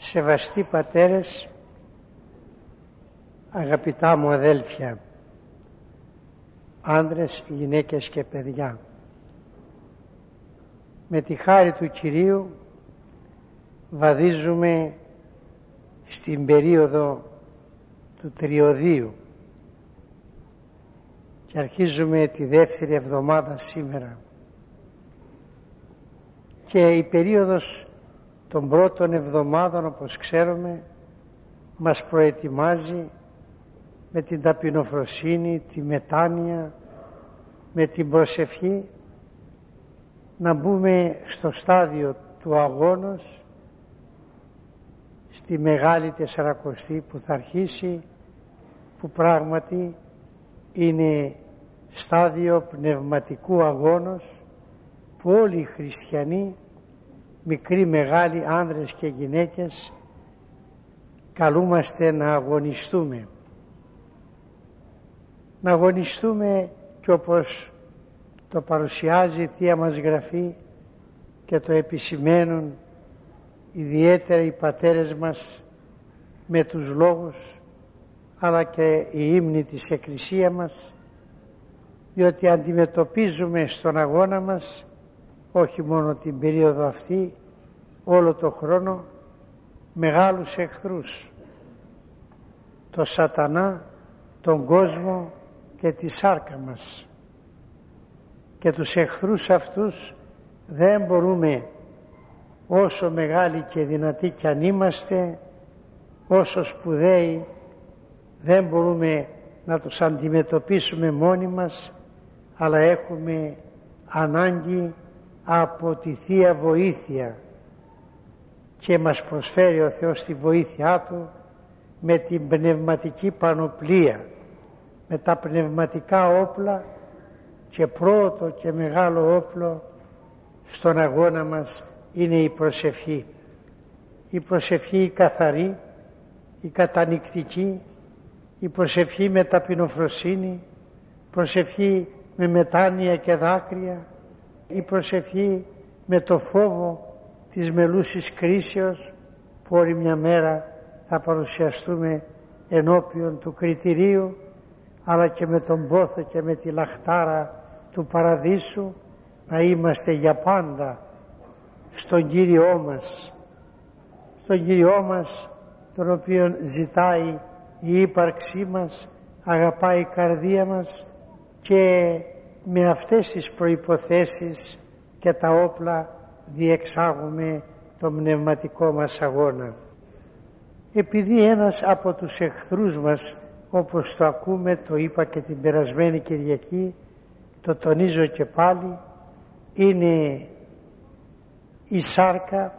Σεβαστοί πατέρες, αγαπητά μου αδέλφια, άντρες, γυναίκες και παιδιά, με τη χάρη του Κυρίου βαδίζουμε στην περίοδο του Τριωδίου και αρχίζουμε τη δεύτερη εβδομάδα σήμερα, και η περίοδος των πρώτων εβδομάδων, όπως ξέρουμε, μας προετοιμάζει με την ταπεινοφροσύνη, τη μετάνοια, με την προσευχή να μπούμε στο στάδιο του αγώνος, στη Μεγάλη Τεσσαρακοστή που θα αρχίσει, που πράγματι είναι στάδιο πνευματικού αγώνος που όλοι οι χριστιανοί, μικροί, μεγάλοι, άνδρες και γυναίκες, καλούμαστε να αγωνιστούμε. Να αγωνιστούμε, και όπως το παρουσιάζει η Θεία μας Γραφή και το επισημαίνουν ιδιαίτερα οι πατέρες μας με τους λόγους, αλλά και η ύμνη της Εκκλησίας μας, διότι αντιμετωπίζουμε στον αγώνα μας όχι μόνο την περίοδο αυτή, όλο το χρόνο, μεγάλους εχθρούς, το σατανά, τον κόσμο και τη σάρκα μας, και τους εχθρούς αυτούς δεν μπορούμε, όσο μεγάλοι και δυνατοί κι αν είμαστε, όσο σπουδαίοι, δεν μπορούμε να τους αντιμετωπίσουμε μόνοι μας, αλλά έχουμε ανάγκη από τη Θεία Βοήθεια, και μας προσφέρει ο Θεός τη βοήθειά Του με την πνευματική πανοπλία, με τα πνευματικά όπλα, και πρώτο και μεγάλο όπλο στον αγώνα μας είναι η προσευχή. Η προσευχή η καθαρή, η κατανυκτική, η προσευχή με ταπεινοφροσύνη, προσευχή με μετάνοια και δάκρυα, η προσευχή με το φόβο της μελούσης κρίσεως, που όλη μια μέρα θα παρουσιαστούμε ενώπιον του κριτηρίου, αλλά και με τον πόθο και με τη λαχτάρα του παραδείσου, να είμαστε για πάντα στον Κύριό μας, στον Κύριό μας, τον οποίον ζητάει η ύπαρξή μας, αγαπάει η καρδία μας, και με αυτές τις προϋποθέσεις και τα όπλα διεξάγουμε τον πνευματικό μας αγώνα. Επειδή ένας από τους εχθρούς μας, όπως το ακούμε, το είπα και την περασμένη Κυριακή, το τονίζω και πάλι, είναι η σάρκα,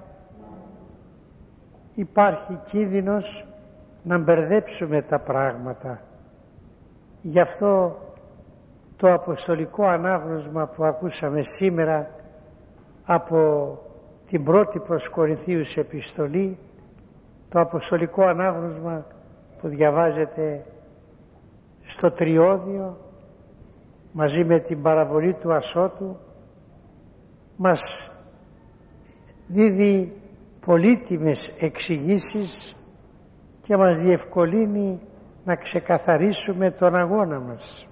υπάρχει κίνδυνος να μπερδέψουμε τα πράγματα. Γι' αυτό το αποστολικό ανάγνωσμα που ακούσαμε σήμερα από την πρώτη προς Κορινθίους επιστολή, το αποστολικό ανάγνωσμα που διαβάζεται στο Τριώδιο μαζί με την παραβολή του Ασώτου, μας δίδει πολύτιμες εξηγήσεις και μας διευκολύνει να ξεκαθαρίσουμε τον αγώνα μας.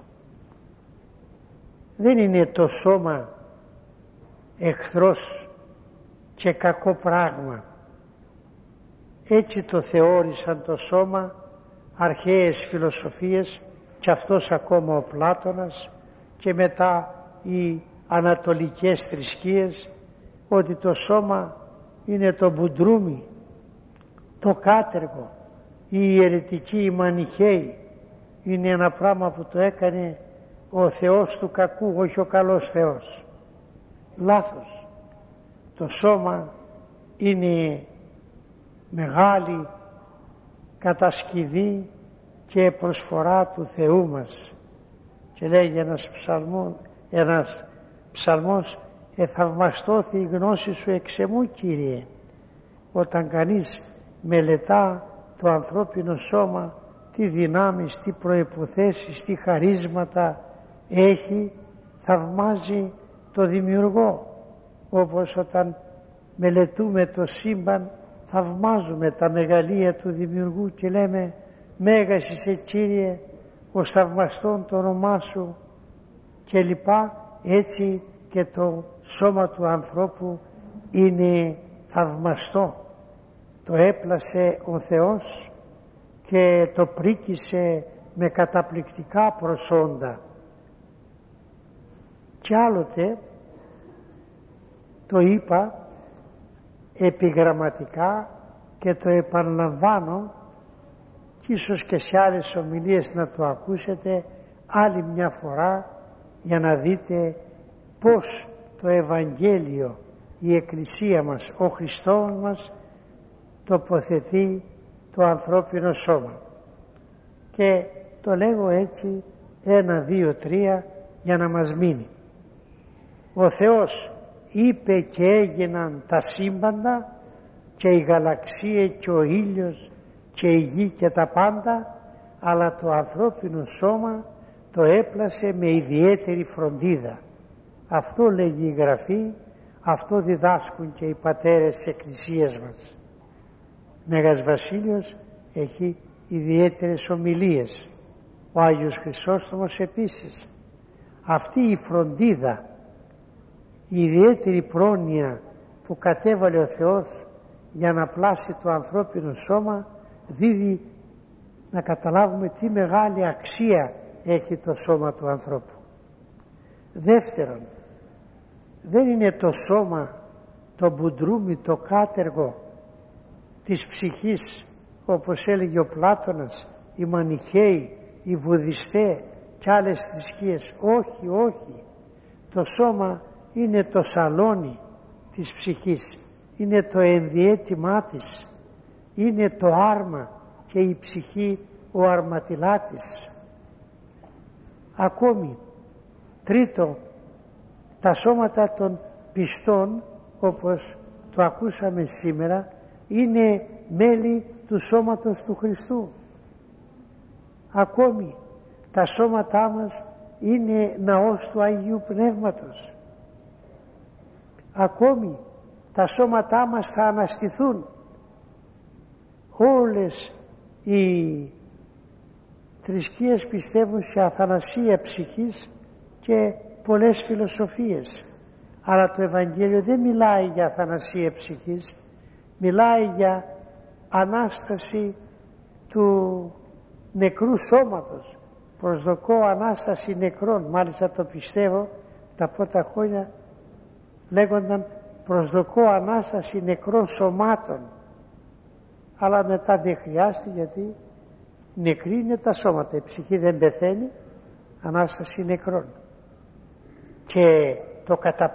Δεν είναι το σώμα εχθρός και κακό πράγμα. Έτσι το θεώρησαν το σώμα αρχαίες φιλοσοφίες, και αυτός ακόμα ο Πλάτωνας, και μετά οι ανατολικές θρησκείες, ότι το σώμα είναι το μπουντρούμι, το κάτεργο, οι αιρετικοί, οι μανιχαίοι, είναι ένα πράγμα που το έκανε ο Θεός του κακού, όχι ο καλός Θεός. Λάθος. Το σώμα είναι μεγάλη κατασκευή και προσφορά του Θεού μας, και λέγει ένας ψαλμός «Εθαυμαστώθη η γνώση σου εξ εμού, Κύριε». Όταν κανείς μελετά το ανθρώπινο σώμα, τι δυνάμεις, τι προϋποθέσεις, τι χαρίσματα έχει, θαυμάζει το Δημιουργό. Όπως όταν μελετούμε το σύμπαν, θαυμάζουμε τα μεγαλεία του Δημιουργού και λέμε «Μέγας είσαι Κύριε, ως θαυμαστόν το όνομά Σου» και λοιπά. Έτσι και το σώμα του ανθρώπου είναι θαυμαστό. Το έπλασε ο Θεός και το πρίκησε με καταπληκτικά προσόντα. Κι άλλοτε το είπα επιγραμματικά και το επαναλαμβάνω και ίσως και σε άλλες ομιλίες να το ακούσετε άλλη μια φορά για να δείτε πώς το Ευαγγέλιο, η Εκκλησία μας, ο Χριστός μας τοποθετεί το ανθρώπινο σώμα. Και το λέγω έτσι 1, 2, 3 για να μας μείνει. Ο Θεός είπε και έγιναν τα σύμπαντα και η γαλαξία και ο ήλιος και η γη και τα πάντα, αλλά το ανθρώπινο σώμα το έπλασε με ιδιαίτερη φροντίδα. Αυτό λέγει η Γραφή, αυτό διδάσκουν και οι πατέρες της Εκκλησίας μας. Μέγας Βασίλειος έχει ιδιαίτερες ομιλίες, ο Άγιος Χρυσόστομος επίσης. Αυτή η φροντίδα, η ιδιαίτερη πρόνοια που κατέβαλε ο Θεός για να πλάσει το ανθρώπινο σώμα δίδει να καταλάβουμε τι μεγάλη αξία έχει το σώμα του ανθρώπου. Δεύτερον, δεν είναι το σώμα το μπουντρούμι, το κάτεργο της ψυχής, όπως έλεγε ο Πλάτωνας, οι Μανιχαίοι, οι Βουδιστές και άλλες θρησκείες. Όχι, όχι. Το σώμα είναι το σαλόνι της ψυχής, είναι το ενδιαίτημά της, είναι το άρμα και η ψυχή ο αρματιλάτης. Ακόμη, τρίτο, τα σώματα των πιστών, όπως το ακούσαμε σήμερα, είναι μέλη του σώματος του Χριστού. Ακόμη, τα σώματά μας είναι ναός του Αγίου Πνεύματος. Ακόμη, τα σώματά μας θα αναστηθούν. Όλες οι θρησκείες πιστεύουν σε αθανασία ψυχής και πολλές φιλοσοφίες. Αλλά το Ευαγγέλιο δεν μιλάει για αθανασία ψυχής, μιλάει για Ανάσταση του νεκρού σώματος. Προσδοκώ Ανάσταση νεκρών. Μάλιστα το πιστεύω, τα πρώτα χρόνια λέγονταν προσδοκώ Ανάσταση νεκρών σωμάτων. Αλλά μετά δεν χρειάζεται, γιατί νεκροί είναι τα σώματα. Η ψυχή δεν πεθαίνει, Ανάσταση νεκρών. Και το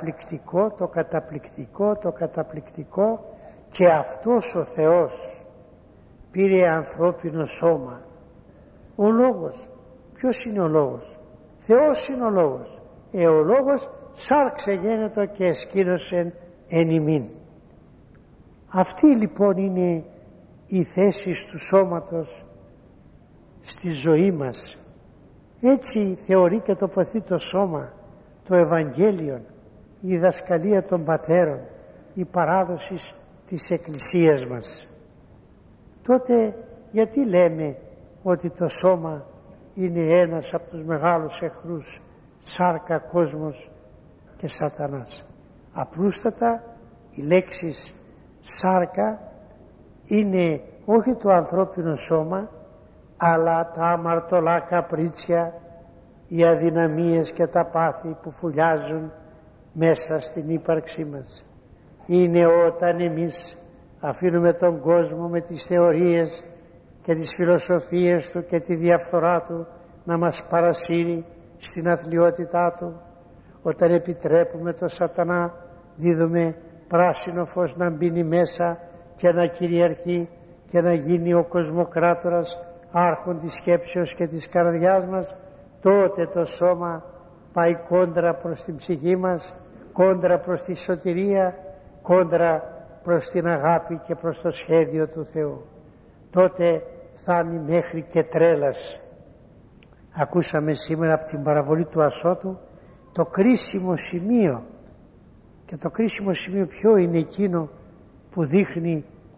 καταπληκτικό και αυτός ο Θεός πήρε ανθρώπινο σώμα. Ο Λόγος, ποιος είναι ο Λόγος? Θεός είναι ο Λόγος. Ο Λόγος σάρξε γένετο και εσκήνωσεν εν ημίν. Αυτή λοιπόν είναι η θέση του σώματος στη ζωή μας. Έτσι θεωρεί και τοποθεί το σώμα, το Ευαγγέλιο, η διδασκαλία των πατέρων, η παράδοση της Εκκλησίας μας. Τότε γιατί λέμε ότι το σώμα είναι ένας από τους μεγάλους εχθρούς, σάρκα, κόσμος και σατανάς? Απλούστατα οι λέξεις σάρκα είναι όχι το ανθρώπινο σώμα, αλλά τα αμαρτωλά καπρίτσια, οι αδυναμίες και τα πάθη που φουλιάζουν μέσα στην ύπαρξή μας. Είναι όταν εμείς αφήνουμε τον κόσμο με τις θεωρίες και τις φιλοσοφίες του και τη διαφθορά του να μας παρασύρει στην αθλιότητά του, όταν επιτρέπουμε το σατανά, δίδουμε πράσινο φως να μπαίνει μέσα και να κυριαρχεί και να γίνει ο κοσμοκράτορας, άρχον της σκέψεως και της καρδιάς μας, τότε το σώμα πάει κόντρα προς την ψυχή μας, κόντρα προς τη σωτηρία, κόντρα προς την αγάπη και προς το σχέδιο του Θεού. Τότε φτάνει μέχρι και τρέλας. Ακούσαμε σήμερα από την παραβολή του Ασώτου το κρίσιμο σημείο. Και το κρίσιμο σημείο ποιο είναι? Εκείνο που δείχνει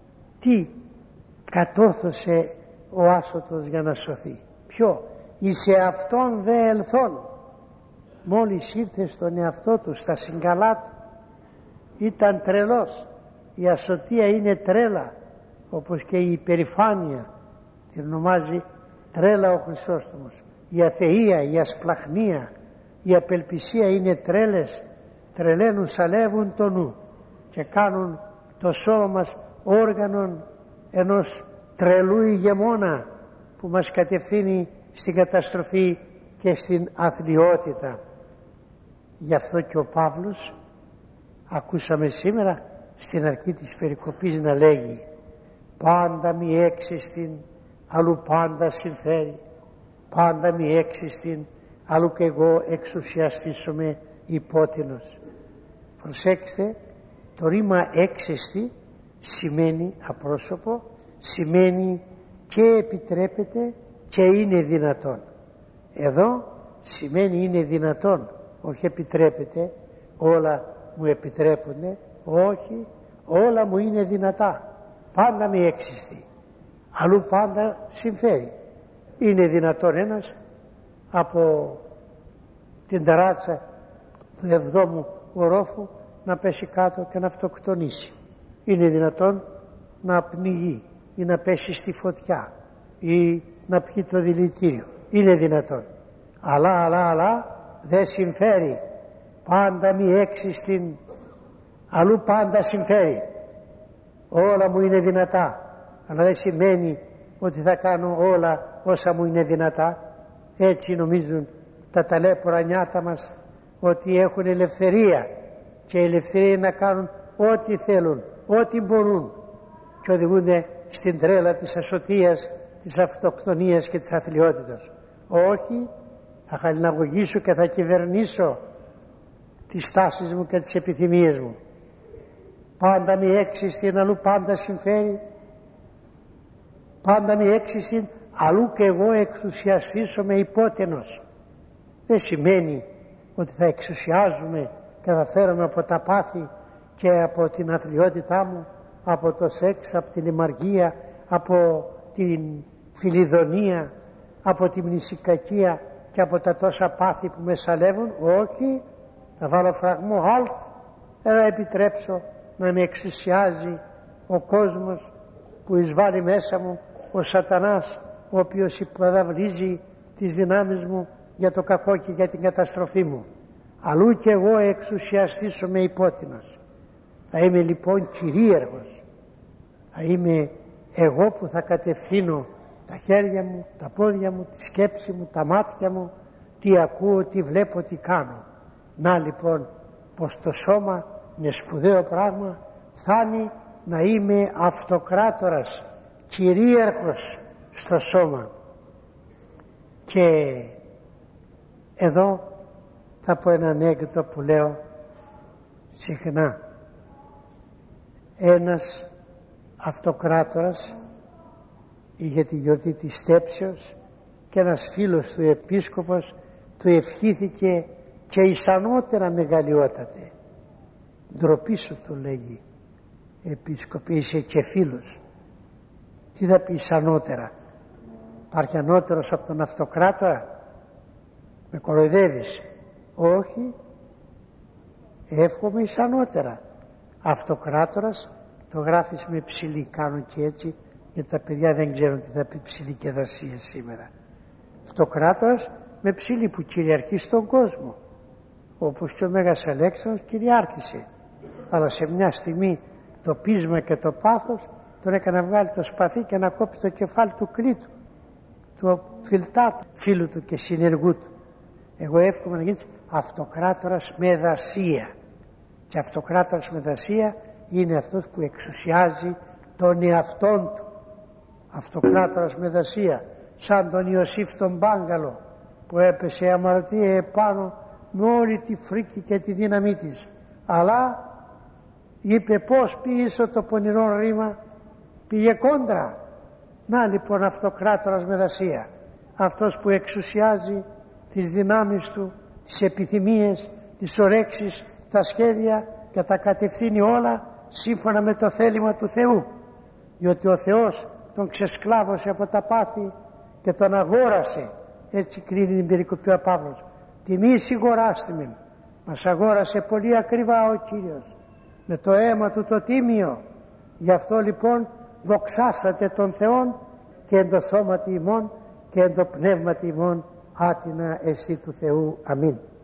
Τι κατόρθωσε ο άσωτος για να σωθεί? Ποιο? Εις εαυτόν δε ελθόν. Μόλις ήρθε στον εαυτό του, στα συγκαλά του, ήταν τρελός. Η ασωτεία είναι τρέλα, όπως και η υπερηφάνεια, την ονομάζει τρέλα ο Χρυσόστομος. Η αθεία, η ασπλαχνία, η απελπισία είναι τρέλες, τρελαίνουν, σαλεύουν το νου και κάνουν το σώμα μας όργανον ενός τρελού ηγεμόνα που μας κατευθύνει στην καταστροφή και στην αθλιότητα. Γι' αυτό και ο Παύλος, ακούσαμε σήμερα στην αρχή της περικοπής να λέγει, πάντα μη έξιστην, αλλού πάντα συμφέρει, πάντα μη έξιστην, αλλού και εγώ εξουσιαστήσομαι υπότινος. Προσέξτε, το ρήμα έξιστη σημαίνει απρόσωπο, σημαίνει και επιτρέπεται και είναι δυνατόν. Εδώ σημαίνει είναι δυνατόν, όχι επιτρέπεται, όλα μου επιτρέπονται, όχι, όλα μου είναι δυνατά, πάντα με έξιστη, αλλού πάντα συμφέρει. Είναι δυνατόν ένας από την ταράτσα του 7ου ορόφου να πέσει κάτω και να αυτοκτονήσει. Είναι δυνατόν να πνιγεί ή να πέσει στη φωτιά ή να πιει το δηλητήριο. Είναι δυνατόν. Αλλά δεν συμφέρει. Πάντα μη έξιστην, αλλού πάντα συμφέρει. Όλα μου είναι δυνατά, αλλά δεν σημαίνει ότι θα κάνω όλα όσα μου είναι δυνατά. Έτσι νομίζουν τα ταλέπορα νιάτα μας ότι έχουν ελευθερία, και η ελευθερία είναι να κάνουν ό,τι θέλουν, ό,τι μπορούν, και οδηγούνται στην τρέλα της ασωτείας, της αυτοκτονίας και της αθλιότητας. Όχι, θα χαλιναγωγήσω και θα κυβερνήσω τις τάσεις μου και τις επιθυμίες μου. Πάντα μη έξιστην, αλλού πάντα συμφέρει. Πάντα μη έξιστην, αλλού και εγώ εξουσιαστήσομαι υπότενος. Δεν σημαίνει ότι θα εξουσιάζουμε και θα φέρομαι από τα πάθη και από την αθλιότητά μου, από το σεξ, από τη λιμαργία, από την φιλιδονία, από τη μνησικακία και από τα τόσα πάθη που με σαλεύουν. Όχι, θα βάλω φραγμό, alt, δεν θα επιτρέψω να με εξουσιάζει ο κόσμος που εισβάλλει μέσα μου, ο σατανάς, ο οποίος υποδαβλίζει τις δυνάμεις μου για το κακό και για την καταστροφή μου. Αλλού και εγώ εξουσιαστήσομαι υπότινος. Θα είμαι λοιπόν κυρίαρχος. Θα είμαι εγώ που θα κατευθύνω τα χέρια μου, τα πόδια μου, τη σκέψη μου, τα μάτια μου, τι ακούω, τι βλέπω, τι κάνω. Να λοιπόν πως το σώμα είναι σπουδαίο πράγμα, φτάνει να είμαι αυτοκράτορας, κυρίαρχος στο σώμα. Και εδώ θα πω ένα ανέκδοτο που λέω συχνά. Ένας αυτοκράτορας είχε τη γιορτή της Στέψεως και ένας φίλος του επίσκοπος του ευχήθηκε και ισανότερα μεγαλειότατε. Ντροπή σου, του λέγει, επίσκοπε, είσαι και φίλος. Τι θα πει ισανότερα? Υπάρχει ανώτερος από τον αυτοκράτορα? Με κοροϊδεύεις? Όχι, εύχομαι ισανότερα. Αυτοκράτορας το γράφεις με ψηλή, κάνω και έτσι, γιατί τα παιδιά δεν ξέρουν τι θα πει ψηλή και δασία σήμερα. Αυτοκράτορας με ψηλή, που κυριαρχεί στον κόσμο, όπως και ο Μέγας Αλέξανδρος κυριάρχησε, αλλά σε μια στιγμή το πείσμα και το πάθος τον έκανε να βγάλει το σπαθί και να κόψει το κεφάλι του Κλήτου, του φιλτάτου φίλου του και συνεργού του. Εγώ εύχομαι να γίνεις αυτοκράτορας με δασία. Και αυτοκράτορας με δασία είναι αυτός που εξουσιάζει τον εαυτόν του. Αυτοκράτορας με δασία, σαν τον Ιωσήφ τον Μπάγκαλο που έπεσε αμαρτία επάνω με όλη τη φρίκη και τη δύναμή της, αλλά είπε πως πίσω το πονηρό ρήμα, πήγε κόντρα. Να λοιπόν αυτοκράτορας με δασία, αυτός που εξουσιάζει τις δυνάμεις του, τις επιθυμίες, τις ορέξεις, τα σχέδια και τα κατευθύνει όλα σύμφωνα με το θέλημα του Θεού. διότι ο Θεός τον ξεσκλάβωσε από τα πάθη και τον αγόρασε. Έτσι κρίνει την περικοπή ο Παύλος. Τιμή σιγοράστημεν. Μας αγόρασε πολύ ακριβά ο Κύριος με το αίμα του το τίμιο. Γι' αυτό λοιπόν δοξάσατε τον Θεόν και εν το σώματι ημών και εν το πνεύματι ημών άτινα εστί του Θεού. Αμήν.